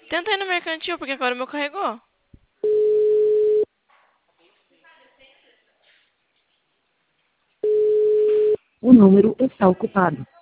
Tenta ir no mercantil, porque agora o meu carregou. O número está ocupado.